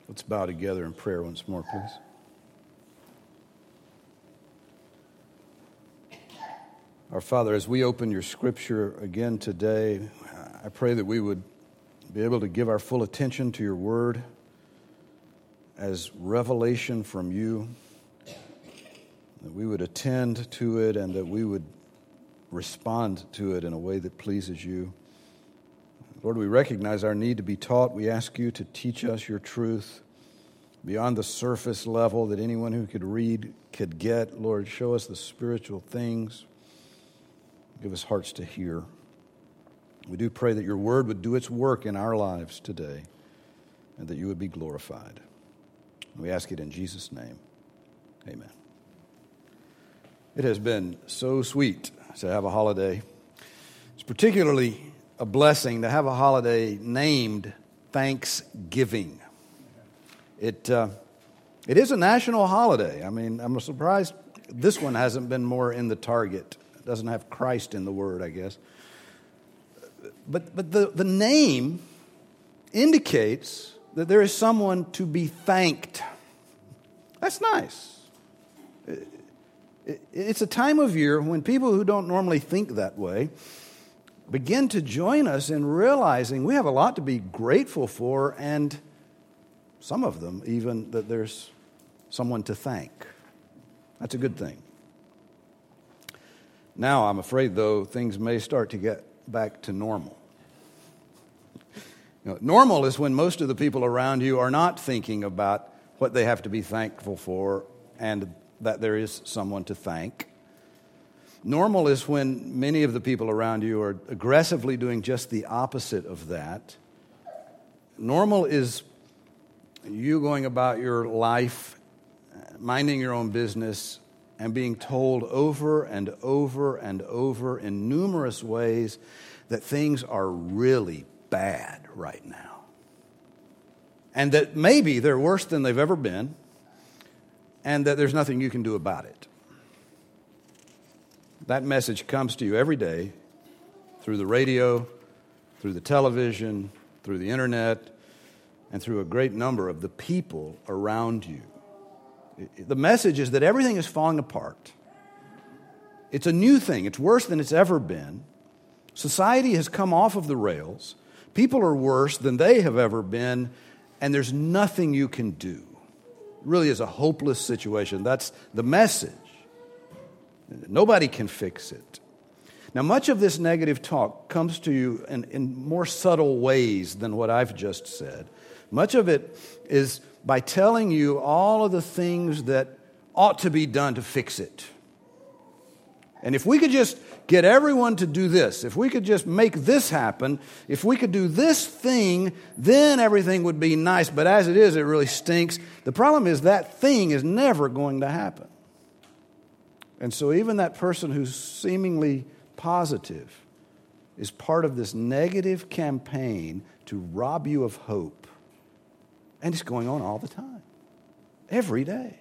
Let's bow together in prayer once more, please. Our Father, as we open your Scripture again today, I pray that we would be able to give our full attention to your word as revelation from you, that we would attend to it and that we would respond to it in a way that pleases you. Lord, we recognize our need to be taught. We ask you to teach us your truth beyond the surface level that anyone who could read could get. Lord, show us the spiritual things. Give us hearts to hear. We do pray that your word would do its work in our lives today and that you would be glorified. We ask it in Jesus' name. Amen. It has been so sweet to have a holiday. It's particularly a blessing to have a holiday named Thanksgiving. It is a national holiday. I mean, I'm surprised this one hasn't been more in the target. It doesn't have Christ in the word, I guess. But the name indicates that there is someone to be thanked. That's nice. It's a time of year when people who don't normally think that way begin to join us in realizing we have a lot to be grateful for, and some of them even that there's someone to thank. That's a good thing. Now, I'm afraid, though, things may start to get back to normal. Normal is when most of the people around you are not thinking about what they have to be thankful for and that there is someone to thank. Normal is when many of the people around you are aggressively doing just the opposite of that. Normal is you going about your life, minding your own business, and being told over and over and over in numerous ways that things are really bad right now. And that maybe they're worse than they've ever been, and that there's nothing you can do about it. That message comes to you every day through the radio, through the television, through the internet, and through a great number of the people around you. The message is that everything is falling apart. It's a new thing. It's worse than it's ever been. Society has come off of the rails. People are worse than they have ever been, and there's nothing you can do. It really is a hopeless situation. That's the message. Nobody can fix it. Now, much of this negative talk comes to you in more subtle ways than what I've just said. Much of it is by telling you all of the things that ought to be done to fix it. And if we could just get everyone to do this, if we could just make this happen, if we could do this thing, then everything would be nice. But as it is, it really stinks. The problem is that thing is never going to happen. And so even that person who's seemingly positive is part of this negative campaign to rob you of hope. And it's going on all the time, every day.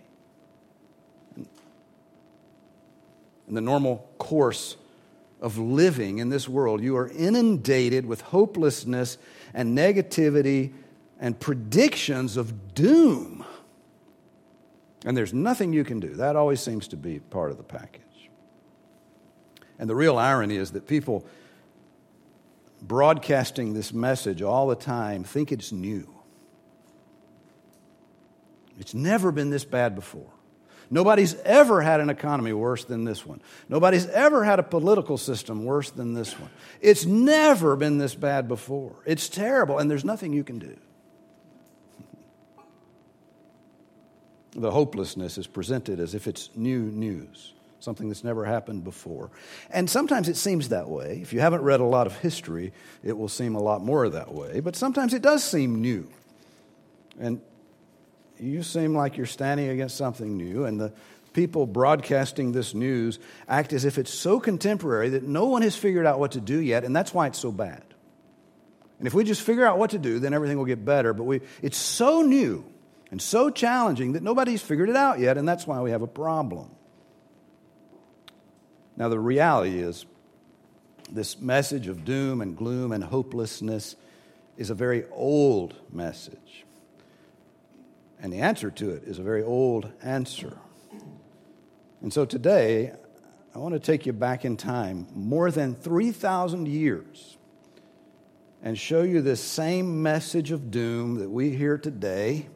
In the normal course of living in this world, you are inundated with hopelessness and negativity and predictions of doom. And there's nothing you can do. That always seems to be part of the package. And the real irony is that people broadcasting this message all the time think it's new. It's never been this bad before. Nobody's ever had an economy worse than this one. Nobody's ever had a political system worse than this one. It's never been this bad before. It's terrible, and there's nothing you can do. The hopelessness is presented as if it's new news, something that's never happened before. And sometimes it seems that way. If you haven't read a lot of history, it will seem a lot more that way. But sometimes it does seem new. And you seem like you're standing against something new, and the people broadcasting this news act as if it's so contemporary that no one has figured out what to do yet, and that's why it's so bad. And if we just figure out what to do, then everything will get better. But it's so new and so challenging that nobody's figured it out yet, and that's why we have a problem. Now, the reality is this message of doom and gloom and hopelessness is a very old message. And the answer to it is a very old answer. And so today, I want to take you back in time more than 3,000 years and show you this same message of doom that we hear today,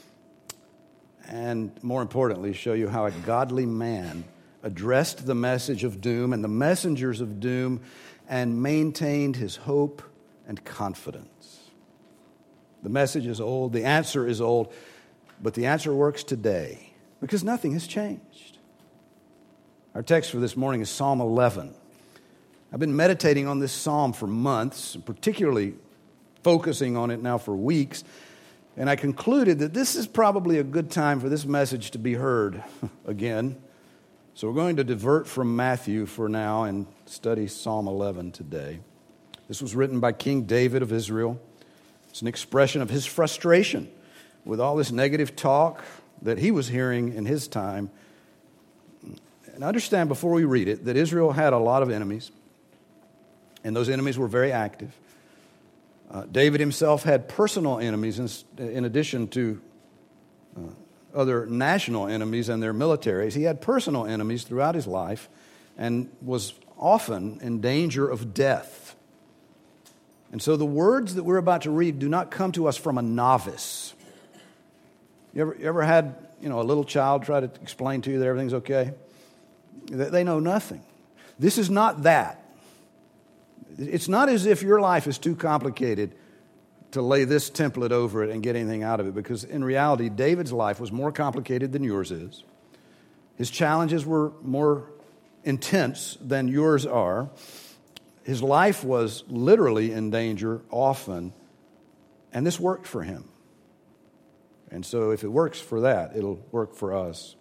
and more importantly, show you how a godly man addressed the message of doom and the messengers of doom and maintained his hope and confidence. The message is old, the answer is old, but the answer works today because nothing has changed. Our text for this morning is Psalm 11. I've been meditating on this psalm for months, particularly focusing on it now for weeks, and I concluded that this is probably a good time for this message to be heard again. So we're going to divert from Matthew for now and study Psalm 11 today. This was written by King David of Israel. It's an expression of his frustration with all this negative talk that he was hearing in his time. And understand before we read it that Israel had a lot of enemies, and those enemies were very active. David himself had personal enemies in addition to other national enemies and their militaries. He had personal enemies throughout his life and was often in danger of death. And so the words that we're about to read do not come to us from a novice. You ever had a little child try to explain to you that everything's okay? They know nothing. This is not that. It's not as if your life is too complicated to lay this template over it and get anything out of it, because in reality, David's life was more complicated than yours is. His challenges were more intense than yours are. His life was literally in danger often, and this worked for him. And so if it works for that, it'll work for us.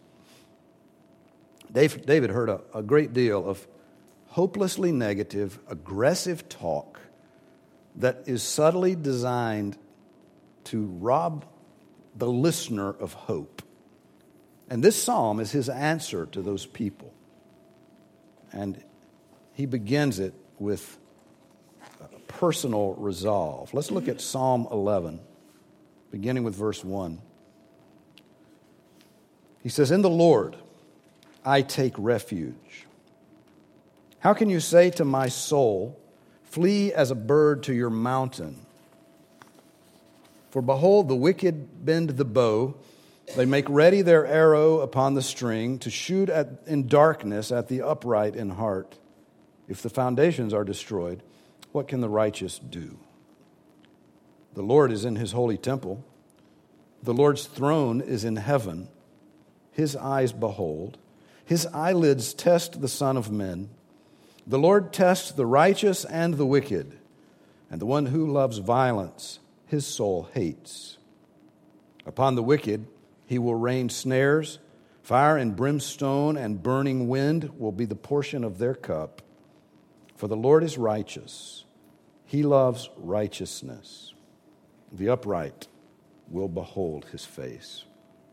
David heard a great deal of hopelessly negative, aggressive talk that is subtly designed to rob the listener of hope. And this psalm is his answer to those people. And he begins it with personal resolve. Let's look at Psalm 11, beginning with verse 1. He says, "In the Lord I take refuge. How can you say to my soul, flee as a bird to your mountain? For behold, the wicked bend the bow. They make ready their arrow upon the string to shoot in darkness at the upright in heart. If the foundations are destroyed, what can the righteous do? The Lord is in his holy temple. The Lord's throne is in heaven. His eyes behold. His eyelids test the Son of Men. The Lord tests the righteous and the wicked, and the one who loves violence, his soul hates. Upon the wicked he will rain snares. Fire and brimstone and burning wind will be the portion of their cup. For the Lord is righteous. He loves righteousness. The upright will behold his face."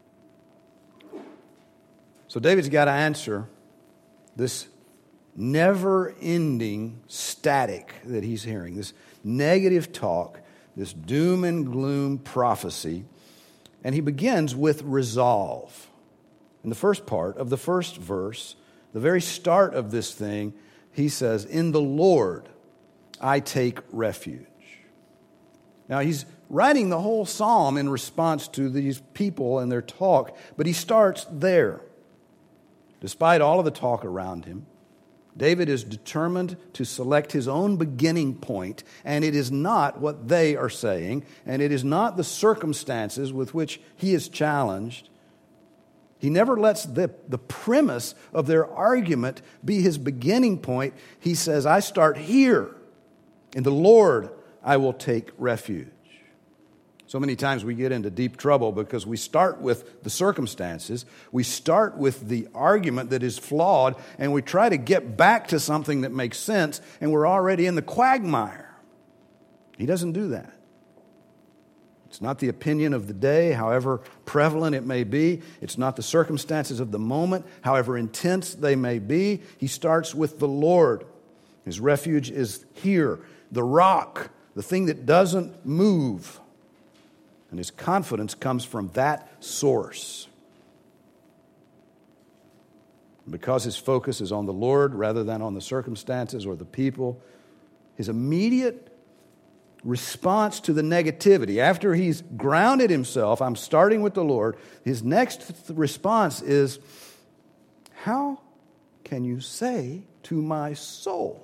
So David's got to answer this never-ending static that he's hearing, this negative talk, this doom and gloom prophecy. And he begins with resolve. In the first part of the first verse, the very start of this thing, he says, "In the Lord I take refuge." Now, he's writing the whole psalm in response to these people and their talk, but he starts there. Despite all of the talk around him, David is determined to select his own beginning point, and it is not what they are saying, and it is not the circumstances with which he is challenged. He never lets the premise of their argument be his beginning point. He says, I start here. In the Lord I will take refuge. So many times we get into deep trouble because we start with the circumstances, we start with the argument that is flawed, and we try to get back to something that makes sense, and we're already in the quagmire. He doesn't do that. It's not the opinion of the day, however prevalent it may be. It's not the circumstances of the moment, however intense they may be. He starts with the Lord. His refuge is here, the rock, the thing that doesn't move. And his confidence comes from that source. Because his focus is on the Lord rather than on the circumstances or the people, his immediate response to the negativity, after he's grounded himself, I'm starting with the Lord, his next response is, how can you say to my soul?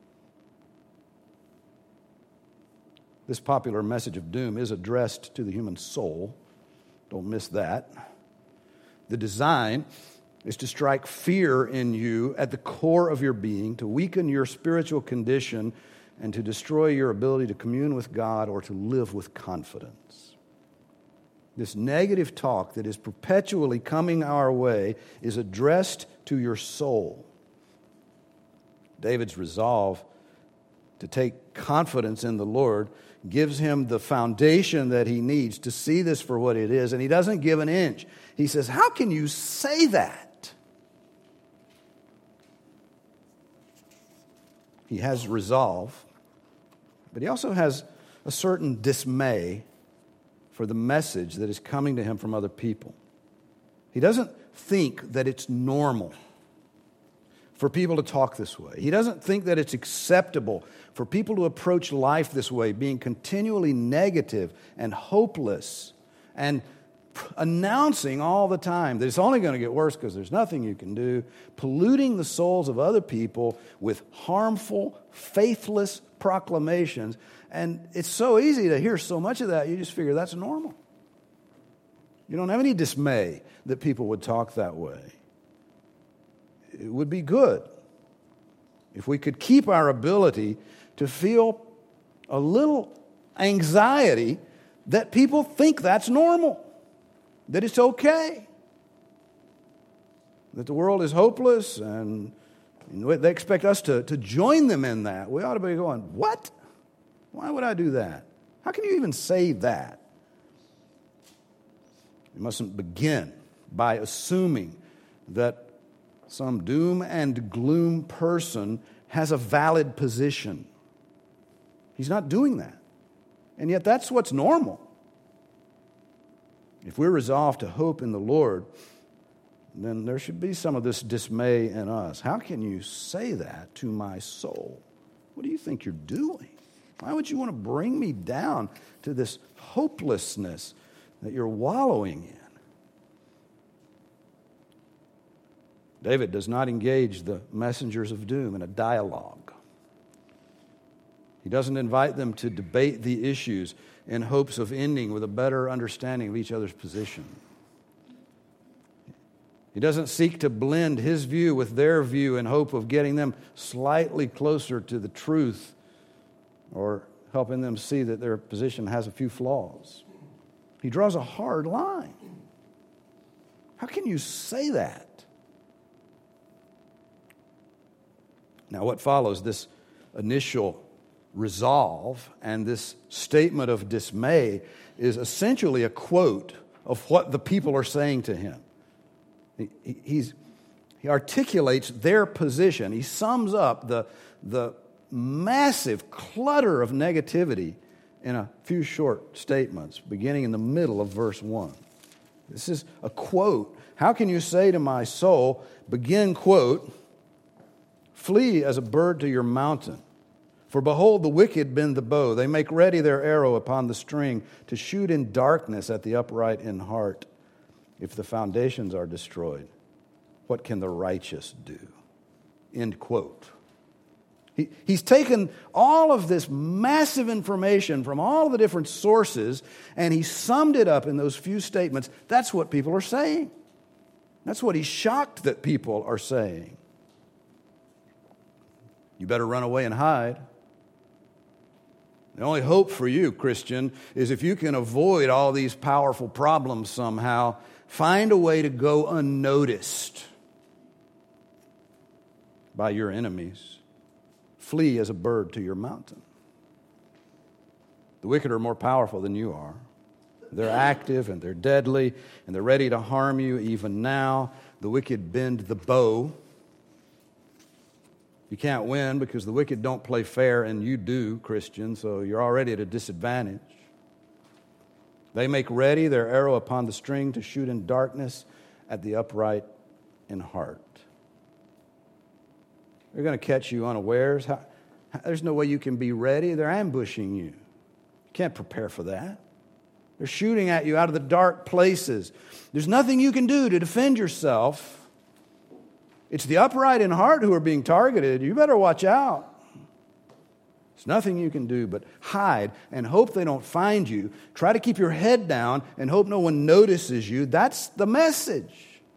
This popular message of doom is addressed to the human soul. Don't miss that. The design is to strike fear in you at the core of your being, to weaken your spiritual condition, and to destroy your ability to commune with God or to live with confidence. This negative talk that is perpetually coming our way is addressed to your soul. David's resolve to take confidence in the Lord gives him the foundation that he needs to see this for what it is, and he doesn't give an inch. He says, how can you say that? He has resolve, but he also has a certain dismay for the message that is coming to him from other people. He doesn't think that it's normal for people to talk this way. He doesn't think that it's acceptable for people to approach life this way, being continually negative and hopeless and announcing all the time that it's only going to get worse because there's nothing you can do, polluting the souls of other people with harmful, faithless proclamations. And it's so easy to hear so much of that, you just figure that's normal. You don't have any dismay that people would talk that way. It would be good if we could keep our ability to feel a little anxiety that people think that's normal, that it's okay, that the world is hopeless, and they expect us to join them in that. We ought to be going, what? Why would I do that? How can you even say that? You mustn't begin by assuming that some doom and gloom person has a valid position. He's not doing that. And yet that's what's normal. If we're resolved to hope in the Lord, then there should be some of this dismay in us. How can you say that to my soul? What do you think you're doing? Why would you want to bring me down to this hopelessness that you're wallowing in? David does not engage the messengers of doom in a dialogue. He doesn't invite them to debate the issues in hopes of ending with a better understanding of each other's position. He doesn't seek to blend his view with their view in hope of getting them slightly closer to the truth or helping them see that their position has a few flaws. He draws a hard line. How can you say that? Now, what follows this initial resolve and this statement of dismay is essentially a quote of what the people are saying to him. He articulates their position. He sums up the massive clutter of negativity in a few short statements, beginning in the middle of verse 1. This is a quote. How can you say to my soul, begin quote, flee as a bird to your mountain. For behold, the wicked bend the bow. They make ready their arrow upon the string to shoot in darkness at the upright in heart. If the foundations are destroyed, what can the righteous do? End quote. He's taken all of this massive information from all the different sources and he summed it up in those few statements. That's what people are saying. That's what he's shocked that people are saying. You better run away and hide. The only hope for you, Christian, is if you can avoid all these powerful problems somehow, find a way to go unnoticed by your enemies. Flee as a bird to your mountain. The wicked are more powerful than you are. They're active and they're deadly and they're ready to harm you even now. The wicked bend the bow. You can't win because the wicked don't play fair and you do, Christian, so you're already at a disadvantage. They make ready their arrow upon the string to shoot in darkness at the upright in heart. They're going to catch you unawares. There's no way you can be ready. They're ambushing you. You can't prepare for that. They're shooting at you out of the dark places. There's nothing you can do to defend yourself. It's the upright in heart who are being targeted. You better watch out. There's nothing you can do but hide and hope they don't find you. Try to keep your head down and hope no one notices you. That's the message.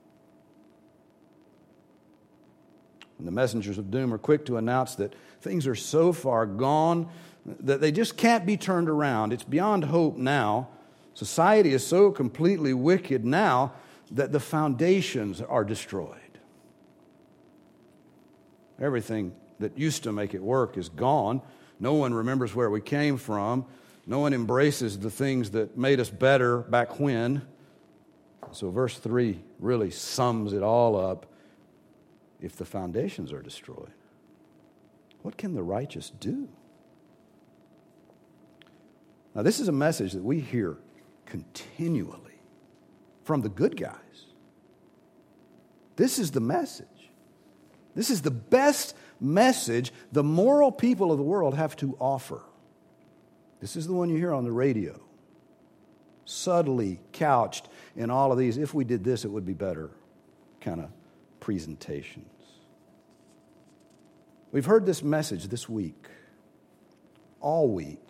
And the messengers of doom are quick to announce that things are so far gone that they just can't be turned around. It's beyond hope now. Society is so completely wicked now that the foundations are destroyed. Everything that used to make it work is gone. No one remembers where we came from. No one embraces the things that made us better back when. So verse 3 really sums it all up. If the foundations are destroyed, what can the righteous do? Now, this is a message that we hear continually from the good guys. This is the message. This is the best message the moral people of the world have to offer. This is the one you hear on the radio, subtly couched in all of these, if we did this, it would be better kind of presentations. We've heard this message this week, all week,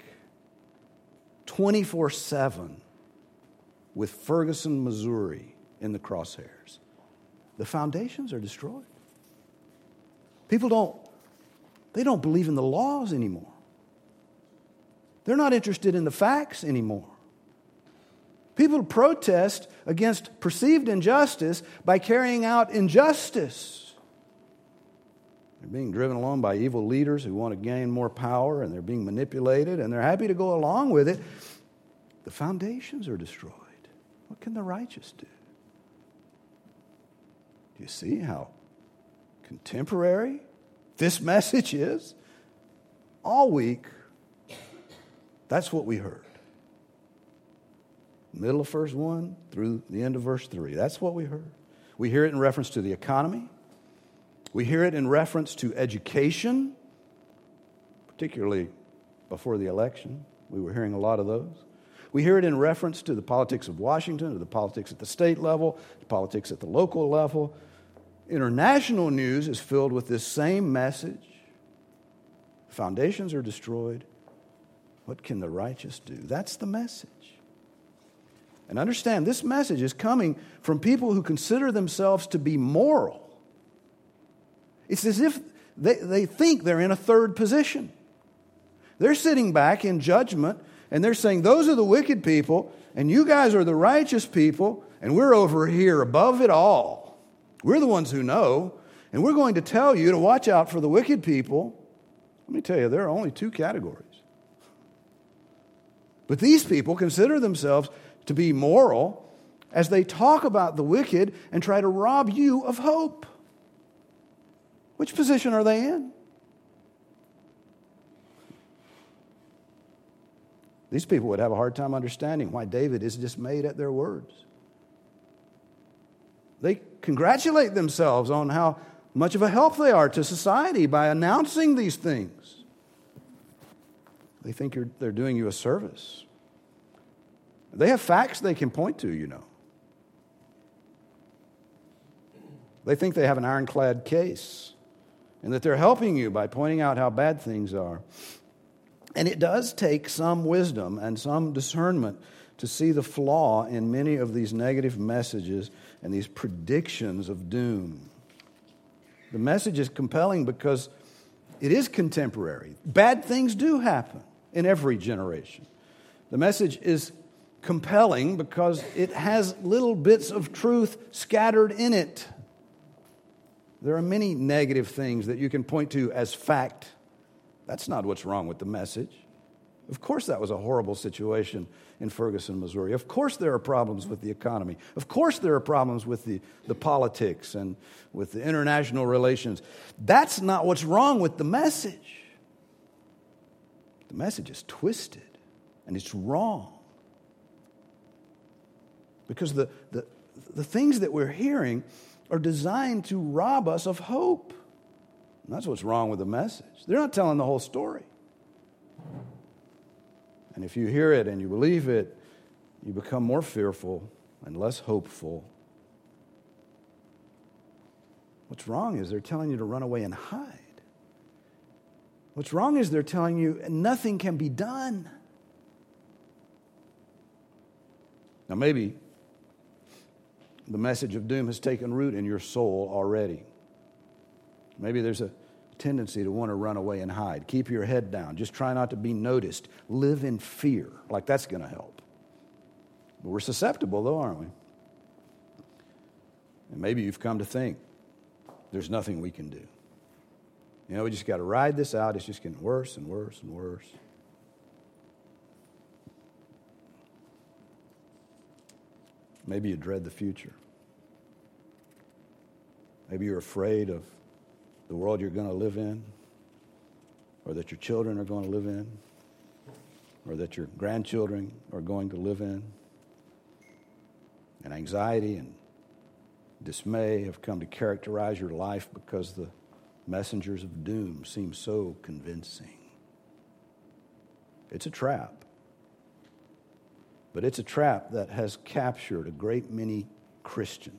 24/7, with Ferguson, Missouri in the crosshairs. The foundations are destroyed. People don't believe in the laws anymore. They're not interested in the facts anymore. People protest against perceived injustice by carrying out injustice. They're being driven along by evil leaders who want to gain more power, and they're being manipulated, and they're happy to go along with it. The foundations are destroyed. What can the righteous do? Do you see how contemporary this message is? All week, that's what we heard. Middle of verse 1 through the end of verse 3. That's what we heard. We hear it in reference to the economy. We hear it in reference to education, particularly before the election. We were hearing a lot of those. We hear it in reference to the politics of Washington, to the politics at the state level, the politics at the local level. International news is filled with this same message. Foundations are destroyed. What can the righteous do? That's the message. And understand, this message is coming from people who consider themselves to be moral. It's as if they think they're in a third position. They're sitting back in judgment, and they're saying, those are the wicked people, and you guys are the righteous people, and we're over here above it all. We're the ones who know, and we're going to tell you to watch out for the wicked people. Let me tell you, there are only two categories. But these people consider themselves to be moral as they talk about the wicked and try to rob you of hope. Which position are they in? These people would have a hard time understanding why David is dismayed at their words. They congratulate themselves on how much of a help they are to society by announcing these things. They think they're doing you a service. They have facts they can point to, you know. They think they have an ironclad case and that they're helping you by pointing out how bad things are. And it does take some wisdom and some discernment to see the flaw in many of these negative messages and these predictions of doom. The message is compelling because it is contemporary. Bad things do happen in every generation. The message is compelling because it has little bits of truth scattered in it. There are many negative things that you can point to as fact. That's not what's wrong with the message. Of course that was a horrible situation in Ferguson, Missouri. Of course there are problems with the economy. Of course there are problems with the politics and with the international relations. That's not what's wrong with the message. The message is twisted and it's wrong. Because the things that we're hearing are designed to rob us of hope. And that's what's wrong with the message. They're not telling the whole story. And if you hear it and you believe it, you become more fearful and less hopeful. What's wrong is they're telling you to run away and hide. What's wrong is they're telling you nothing can be done. Now maybe the message of doom has taken root in your soul already. Maybe there's a tendency to want to run away and hide. Keep your head down. Just try not to be noticed. Live in fear. Like that's going to help. But we're susceptible though, aren't we? And maybe you've come to think there's nothing we can do. You know, we just got to ride this out. It's just getting worse and worse and worse. Maybe you dread the future. Maybe you're afraid of the world you're going to live in, or that your children are going to live in, or that your grandchildren are going to live in. And anxiety and dismay have come to characterize your life because the messengers of doom seem so convincing. It's a trap. But it's a trap that has captured a great many Christians.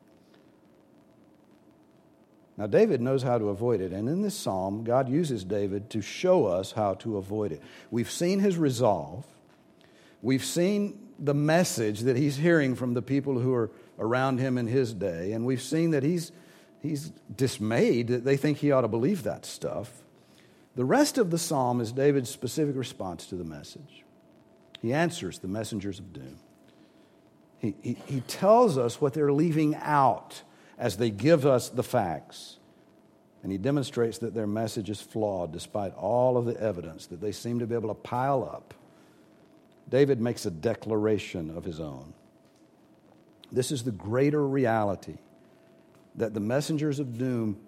Now, David knows how to avoid it. And in this psalm, God uses David to show us how to avoid it. We've seen his resolve. We've seen the message that he's hearing from the people who are around him in his day. And we've seen that he's dismayed that they think he ought to believe that stuff. The rest of the psalm is David's specific response to the message. He answers the messengers of doom. He tells us what they're leaving out as they give us the facts. And he demonstrates that their message is flawed despite all of the evidence that they seem to be able to pile up. David makes a declaration of his own. This is the greater reality that the messengers of doom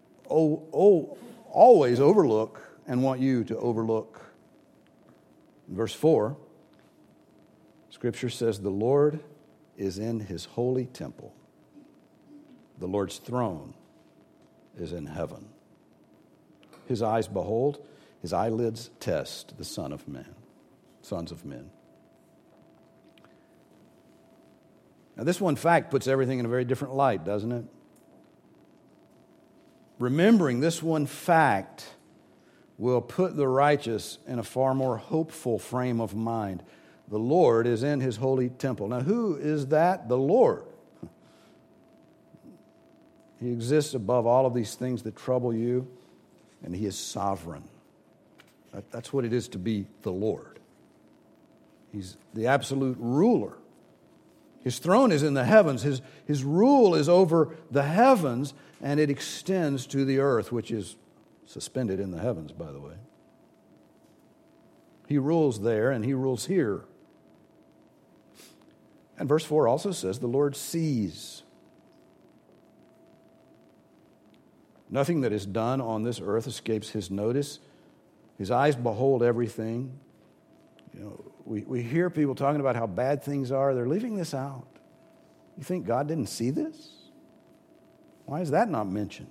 always overlook and want you to overlook. In verse 4, Scripture says, "The Lord is in his holy temple. The Lord's throne is in heaven. His eyes behold, his eyelids test the sons of men." Now, this one fact puts everything in a very different light, doesn't it? Remembering this one fact will put the righteous in a far more hopeful frame of mind. The Lord is in his holy temple. Now, who is that? The Lord. He exists above all of these things that trouble you, and he is sovereign. That's what it is to be the Lord. He's the absolute ruler. His throne is in the heavens. His rule is over the heavens, and it extends to the earth, which is suspended in the heavens, by the way. He rules there, and he rules here. And verse 4 also says, the Lord sees. Nothing that is done on this earth escapes his notice. His eyes behold everything. You know, we hear people talking about how bad things are. They're leaving this out. You think God didn't see this? Why is that not mentioned?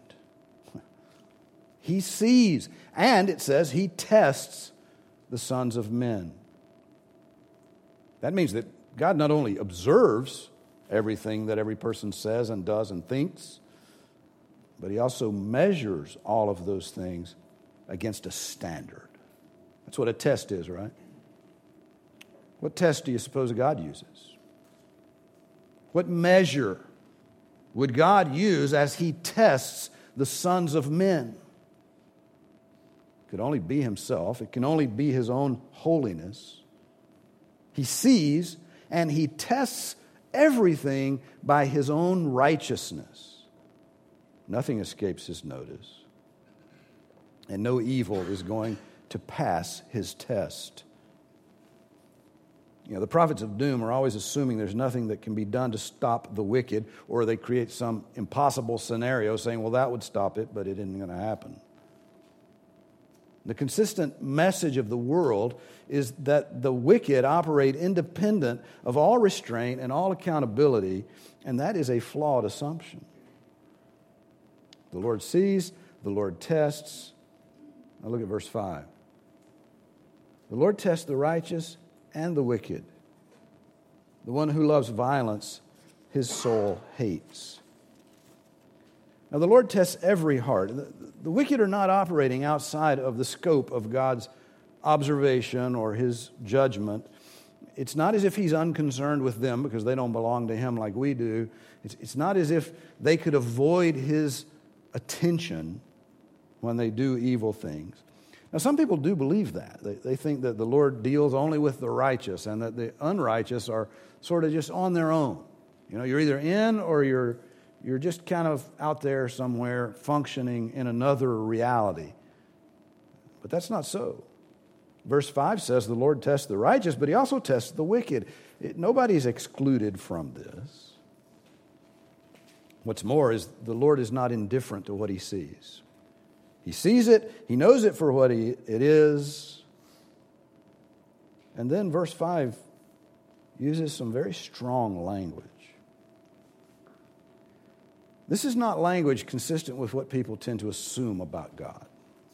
He sees, and it says he tests the sons of men. That means that God not only observes everything that every person says and does and thinks, but he also measures all of those things against a standard. That's what a test is, right? What test do you suppose God uses? What measure would God use as he tests the sons of men? It could only be himself. It can only be his own holiness. He sees and he tests everything by his own righteousness. Nothing escapes his notice. And no evil is going to pass his test. You know, the prophets of doom are always assuming there's nothing that can be done to stop the wicked, or they create some impossible scenario saying, well, that would stop it, but it isn't going to happen. The consistent message of the world is that the wicked operate independent of all restraint and all accountability, and that is a flawed assumption. The Lord sees, the Lord tests. Now look at verse 5. The Lord tests the righteous and the wicked. The one who loves violence, his soul hates. Now the Lord tests every heart. The wicked are not operating outside of the scope of God's observation or his judgment. It's not as if he's unconcerned with them because they don't belong to him like we do. It's not as if they could avoid his attention when they do evil things. Now, some people do believe that. They think that the Lord deals only with the righteous and that the unrighteous are sort of just on their own. You know, you're either in or you're just kind of out there somewhere functioning in another reality. But that's not so. Verse 5 says the Lord tests the righteous, but he also tests the wicked. Nobody's excluded from this. What's more is the Lord is not indifferent to what he sees. He sees it, he knows it for what it is. And then verse 5 uses some very strong language. This is not language consistent with what people tend to assume about God.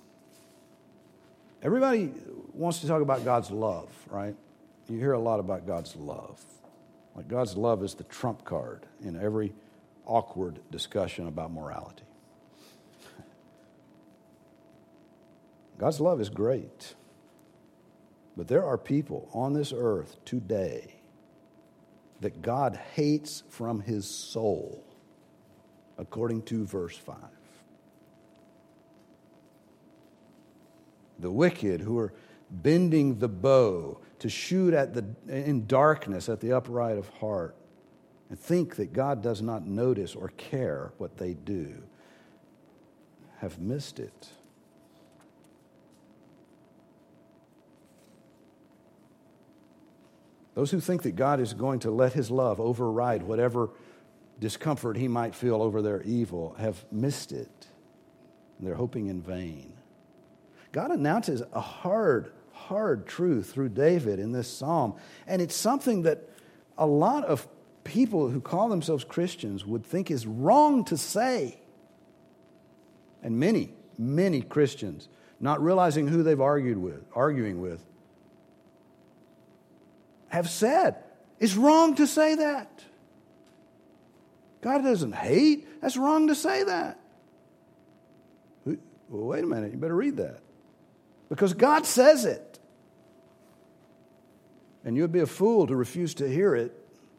Everybody wants to talk about God's love, right? You hear a lot about God's love. Like God's love is the trump card in every awkward discussion about morality. God's love is great. But there are people on this earth today that God hates from his soul, according to verse 5. The wicked who are bending the bow to shoot in darkness at the upright of heart and think that God does not notice or care what they do have missed it. Those who think that God is going to let his love override whatever discomfort he might feel over their evil have missed it. They're hoping in vain. God announces a hard truth through David in this psalm, and it's something that a lot of people who call themselves Christians would think is wrong to say. And many Christians, not realizing who they've arguing with, have said, it's wrong to say that. God doesn't hate. That's wrong to say that. Well, wait a minute. You better read that. Because God says it. And you'd be a fool to refuse to hear it.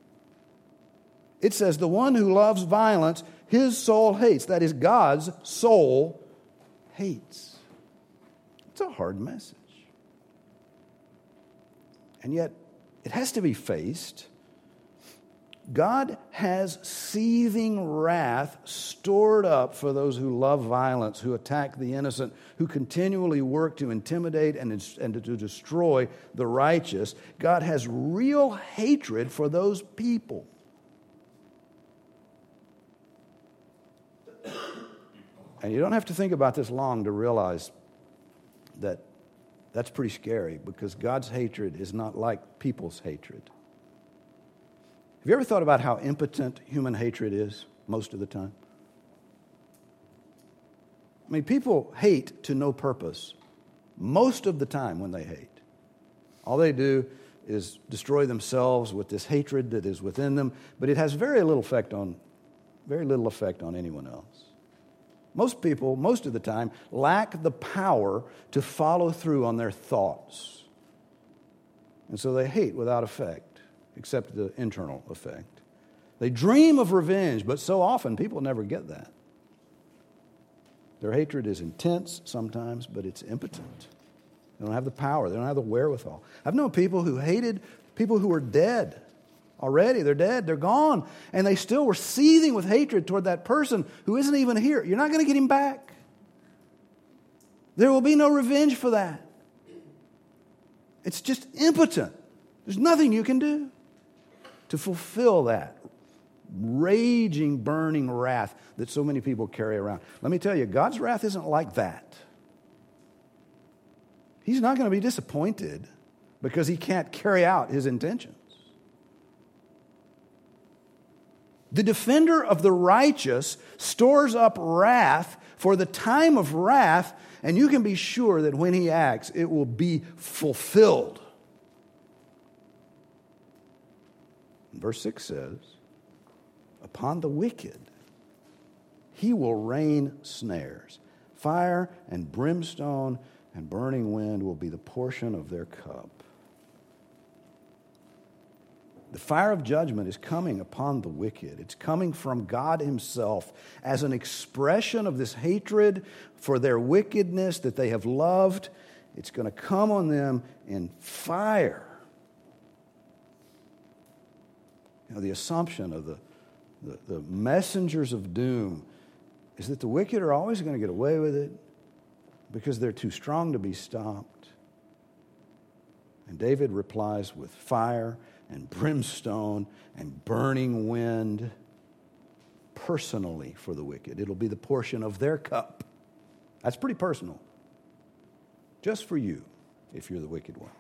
It says, the one who loves violence, his soul hates. That is, God's soul hates. It's a hard message. And yet, it has to be faced. God has seething wrath stored up for those who love violence, who attack the innocent, who continually work to intimidate and to destroy the righteous. God has real hatred for those people. And you don't have to think about this long to realize that that's pretty scary, because God's hatred is not like people's hatred. Have you ever thought about how impotent human hatred is most of the time? I mean, people hate to no purpose most of the time when they hate. All they do is destroy themselves with this hatred that is within them, but it has very little effect on anyone else. Most people, most of the time, lack the power to follow through on their thoughts. And so they hate without effect, except the internal effect. They dream of revenge, but so often people never get that. Their hatred is intense sometimes, but it's impotent. They don't have the power. They don't have the wherewithal. I've known people who hated people who were dead already. They're dead. They're gone. And they still were seething with hatred toward that person who isn't even here. You're not going to get him back. There will be no revenge for that. It's just impotent. There's nothing you can do to fulfill that raging, burning wrath that so many people carry around. Let me tell you, God's wrath isn't like that. he's not going to be disappointed because he can't carry out his intentions. The defender of the righteous stores up wrath for the time of wrath, and you can be sure that when he acts, it will be fulfilled. Verse 6 says, upon the wicked he will rain snares. Fire and brimstone and burning wind will be the portion of their cup. The fire of judgment is coming upon the wicked. It's coming from God himself as an expression of this hatred for their wickedness that they have loved. It's going to come on them in fire. You know, the assumption of the messengers of doom is that the wicked are always going to get away with it because they're too strong to be stopped. And David replies with fire and brimstone and burning wind personally for the wicked. It'll be the portion of their cup. That's pretty personal. Just for you, if you're the wicked one.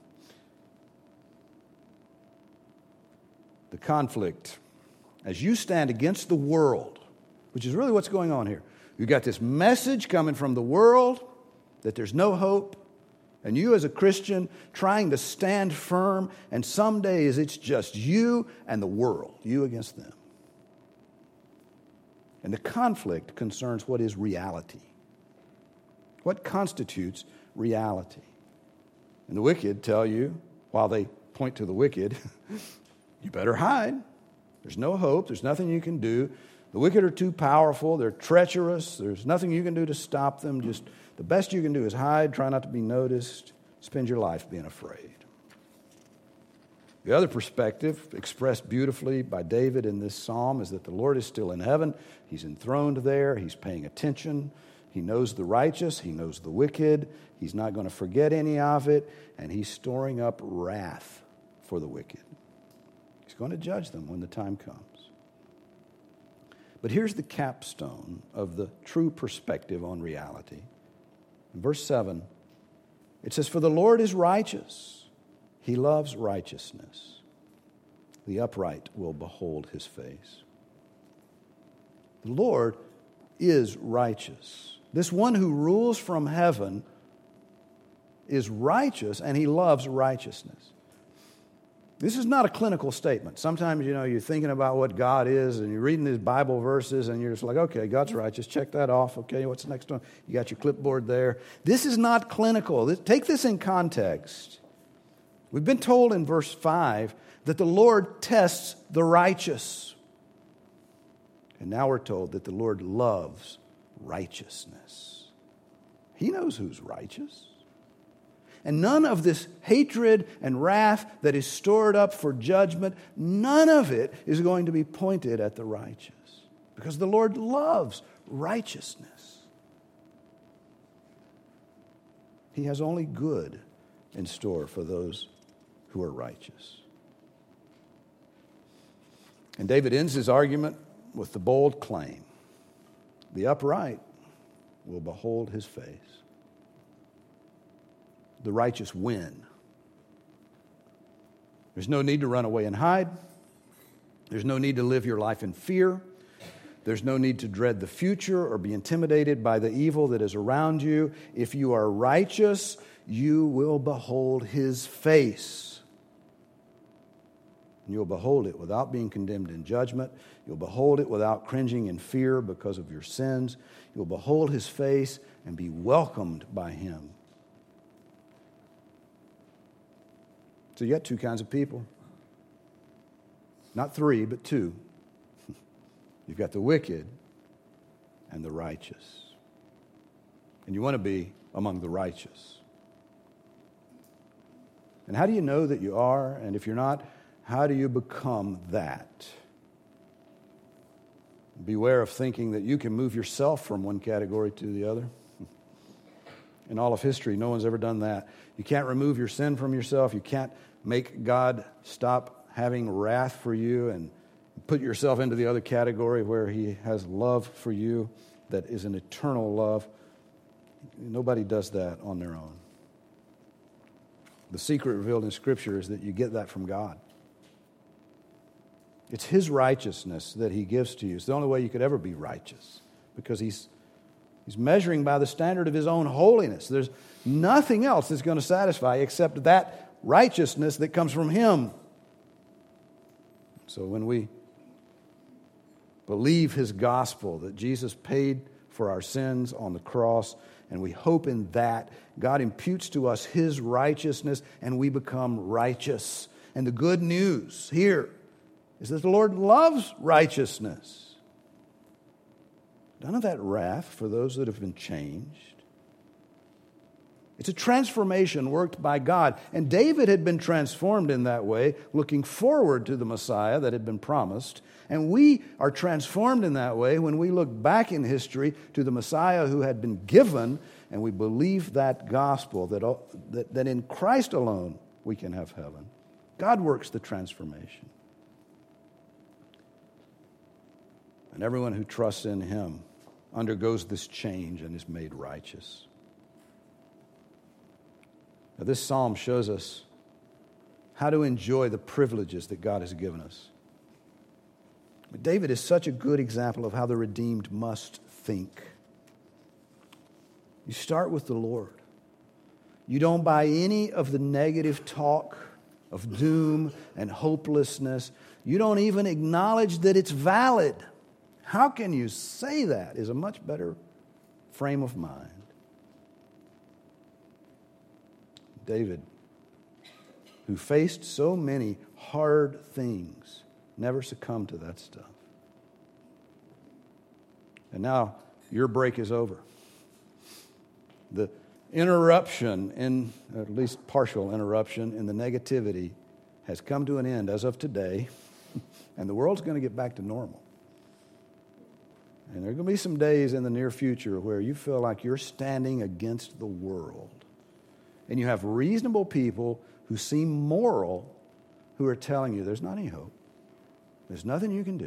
The conflict, as you stand against the world, which is really what's going on here. You've got this message coming from the world that there's no hope, and you as a Christian trying to stand firm, and some days it's just you and the world, you against them. And the conflict concerns what is reality. What constitutes reality? And the wicked tell you, while they point to the wicked, you better hide. There's no hope. There's nothing you can do. The wicked are too powerful. They're treacherous. There's nothing you can do to stop them. Just the best you can do is hide, try not to be noticed, spend your life being afraid. The other perspective, expressed beautifully by David in this psalm, is that the Lord is still in heaven. He's enthroned there. He's paying attention. He knows the righteous. He knows the wicked. He's not going to forget any of it. And he's storing up wrath for the wicked. He's going to judge them when the time comes. But here's the capstone of the true perspective on reality. In verse 7, it says, for the Lord is righteous. He loves righteousness. The upright will behold his face. The Lord is righteous. This one who rules from heaven is righteous, and he loves righteousness. This is not a clinical statement. Sometimes, you're thinking about what God is, and you're reading these Bible verses, and you're just like, okay, God's righteous. Check that off. Okay, what's the next one? You got your clipboard there. This is not clinical. Take this in context. We've been told in verse 5 that the Lord tests the righteous. And now we're told that the Lord loves righteousness. He knows who's righteous. And none of this hatred and wrath that is stored up for judgment, none of it is going to be pointed at the righteous. Because the Lord loves righteousness. He has only good in store for those who are righteous. And David ends his argument with the bold claim, the upright will behold his face. The righteous win. There's no need to run away and hide. There's no need to live your life in fear. There's no need to dread the future or be intimidated by the evil that is around you. If you are righteous, you will behold his face. And you'll behold it without being condemned in judgment. You'll behold it without cringing in fear because of your sins. You'll behold his face and be welcomed by him. So you got two kinds of people. Not three, but two. You've got the wicked and the righteous. And you want to be among the righteous. And how do you know that you are? And if you're not, how do you become that? Beware of thinking that you can move yourself from one category to the other. In all of history, no one's ever done that. You can't remove your sin from yourself. You can't make God stop having wrath for you and put yourself into the other category where he has love for you that is an eternal love. Nobody does that on their own. The secret revealed in Scripture is that you get that from God. It's His righteousness that He gives to you. It's the only way you could ever be righteous, because He's measuring by the standard of His own holiness. There's nothing else that's going to satisfy except that righteousness that comes from Him. So when we believe His gospel, that Jesus paid for our sins on the cross, and we hope in that, God imputes to us His righteousness, and we become righteous. And the good news here is that the Lord loves righteousness. None of that wrath for those that have been changed. It's a transformation worked by God. And David had been transformed in that way, looking forward to the Messiah that had been promised. And we are transformed in that way when we look back in history to the Messiah who had been given, and we believe that gospel, that in Christ alone we can have heaven. God works the transformation. And everyone who trusts in Him undergoes this change and is made righteous. Now, this psalm shows us how to enjoy the privileges that God has given us. But David is such a good example of how the redeemed must think. You start with the Lord. You don't buy any of the negative talk of doom and hopelessness. You don't even acknowledge that it's valid. How can you say that is a much better frame of mind. David, who faced so many hard things, never succumbed to that stuff. And now your break is over. The interruption, at least partial interruption, in the negativity has come to an end as of today, and the world's going to get back to normal. And there are going to be some days in the near future where you feel like you're standing against the world. And you have reasonable people who seem moral who are telling you there's not any hope. There's nothing you can do.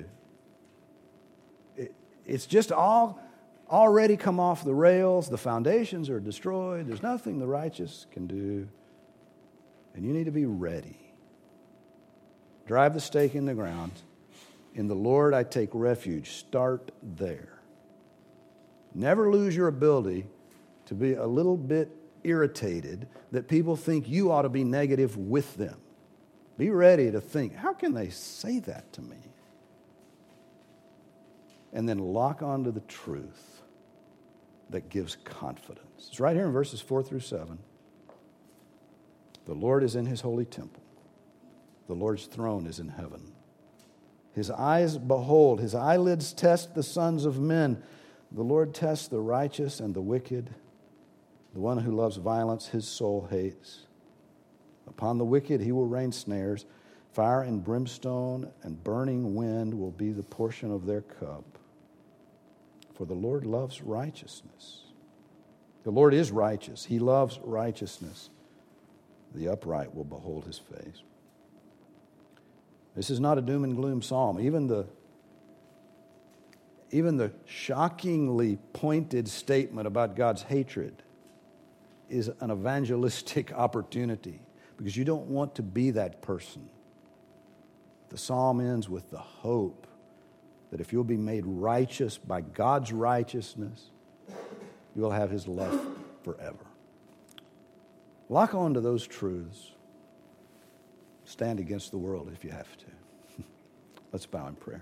It's just all already come off the rails. The foundations are destroyed. There's nothing the righteous can do. And you need to be ready. Drive the stake in the ground. In the Lord I take refuge. Start there. Never lose your ability to be a little bit irritated that people think you ought to be negative with them. Be ready to think, how can they say that to me? And then lock onto the truth that gives confidence. It's right here in verses 4 through 7. The Lord is in His holy temple. The Lord's throne is in heaven. His eyes behold, His eyelids test the sons of men. The Lord tests the righteous and the wicked. The one who loves violence, His soul hates. Upon the wicked He will rain snares. Fire and brimstone and burning wind will be the portion of their cup. For the Lord loves righteousness. The Lord is righteous. He loves righteousness. The upright will behold His face. This is not a doom and gloom psalm. Even the shockingly pointed statement about God's hatred is an evangelistic opportunity, because you don't want to be that person. The psalm ends with the hope that if you'll be made righteous by God's righteousness, you'll have His love forever. Lock on to those truths. Stand against the world if you have to. Let's bow in prayer.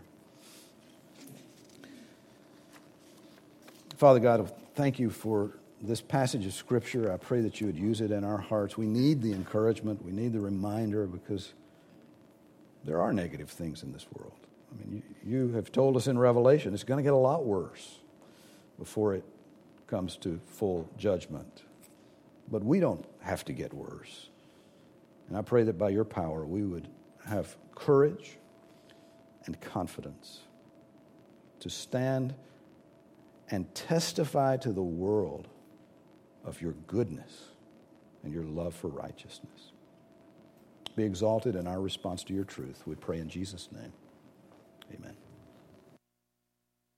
Father God, thank You for this passage of Scripture. I pray that You would use it in our hearts. We need the encouragement. We need the reminder, because there are negative things in this world. I mean, you have told us in Revelation it's going to get a lot worse before it comes to full judgment. But we don't have to get worse. And I pray that by Your power we would have courage and confidence to stand and testify to the world of Your goodness and Your love for righteousness. Be exalted in our response to Your truth. We pray in Jesus' name. Amen.